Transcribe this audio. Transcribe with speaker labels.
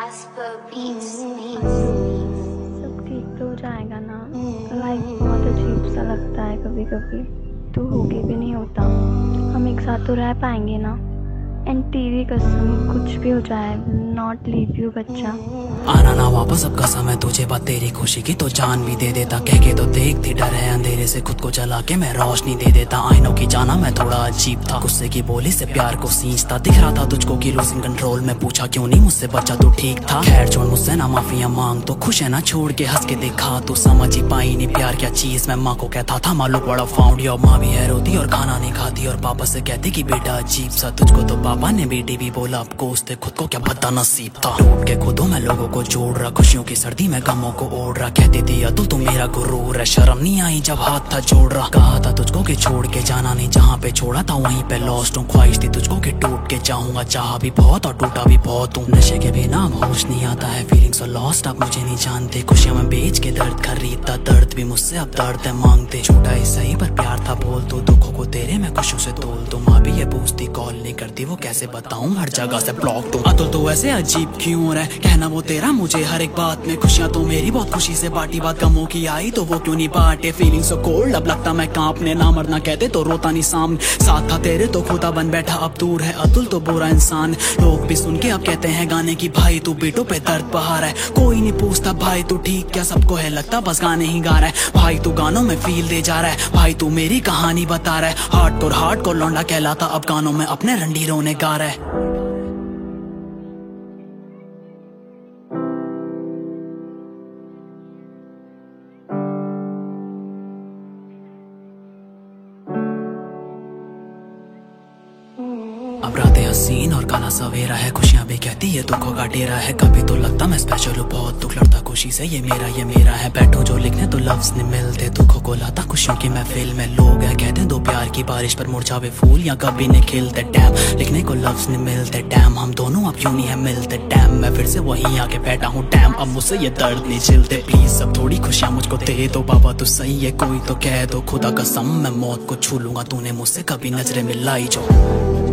Speaker 1: सब ठीक तो हो जाएगा ना। लाइफ बहुत अजीब सा लगता है कभी कभी, तो होके भी नहीं होता। हम एक साथ तो रह पाएंगे ना। एंड तेरी कसम कुछ भी हो जाए, नॉट लीव यू बच्चा।
Speaker 2: आना ना वापस अब कसम है तुझे, बात तेरी खुशी की तो जान भी दे देता। कह के तो देखती डर है अंधेरे से खुद को जला के मैं रोशनी दे देता। आईनों की जाना मैं थोड़ा अजीब था, गुस्से की बोली से प्यार को सींचता। दिख रहा था तुझको कि लूजिंग कंट्रोल में, पूछा क्यों नहीं मुझसे बच्चा तू ठीक था। खैर छोड़ मुझसे ना माफिया मांग, तो खुश है ना छोड़ के हंस के देखा। तू समझ ही पाई नहीं प्यार क्या चीज, मैं माँ को कहता था माँ लोग बड़ा फाउंड। और माँ भी है रोती और खाना नहीं खाती, और पापा से कहती कि बेटा अजीब सा तुझको तो पापा ने बेटी भी बोला। अब कोसते खुद को क्या बता नसीब था। टूट के खुदों में लोगों को जोड़ रहा, खुशियों की सर्दी में गमों को ओढ़ रहा। कहती थी अतुल तू मेरा गुरूर है, शर्म नहीं आई जब हाथ था जोड़ रहा। कहा था तुझको कि छोड़ के जाना नहीं, जहाँ पे छोड़ा था वहीं पे लॉस्ट हूँ। ख्वाहिश थी तुझको कि टूट के जाऊंगा, चाहा भी बहुत और टूटा भी बहुत हूँ। नशे के बिना अब होश नहीं आता है, फीलिंग सो लॉस्ट आप मुझे नहीं जानते। खुशियां मैं बेच के दर्द खरीदता, दर्द भी मुझसे अब दर्द है मांगते। झूठा ही सही पर प्यार था बोल तू, दुखों को तेरे मैं खुशियों से तोल दूं। माँ भी ये पूछती कॉल नहीं करती, वो कैसे बताऊं हर जगह से ब्लॉक दूं। अतुल तू ऐसे अजीब क्यों रहा, कहना वो तेरा मुझे हर एक बात में। खुशियां तो मेरी बहुत खुशी से बांटी, बात गमों की आई तो वो क्यों नहीं बांटे। फीलिंग सो कोल्ड अब लगता मैं कांपने, ना मरना कहते तो रोता नहीं सामने। साथ था तेरे तो खुदा बन बैठा, अब दूर है अतुल तो बुरा इंसान। लोग भी सुन के अब कहते हैं गाने की भाई तू बीटों पे दर्द बहा रहा है। कोई नहीं पूछता भाई तू ठीक क्या, सबको है लगता बस गाने ही गा रहा है। भाई तू गानों में फील दे जा रहा है, भाई तू मेरी कहानी बता रहा है। हार्ड को लौंडा कहलाता, अब गानों में अपने रंडीरों ने गा रहा है। अब रातें हसीन और काला सवेरा है, खुशियां भी कहती है दुखों का डेरा है। कभी तो लगता मैं स्पेशल हूँ, बहुत दुख लड़ता खुशी से ये मेरा है। बैठो जो लिखने तो लफ्ज नहीं मिलते, दुखों को लाता खुशियों की महफिल में। लोग है कहते दो प्यार की बारिश पर मुरझावे फूल या कभी नहीं खिलते। डैम लिखने को लफ्ज नहीं मिलते, डैम हम दोनों अब क्यों नहीं है मिलते। डैम मैं फिर से वहीं आके बैठा हूँ, डैम अब मुझसे ये दर्द नहीं झिलते। प्लीज अब थोड़ी खुशियां मुझको दे दो बाबा, तू सही है कोई तो कह दो। खुदा कसम मैं मौत को छू लूंगा, तूने मुझसे कभी नजरें मिलाई जो।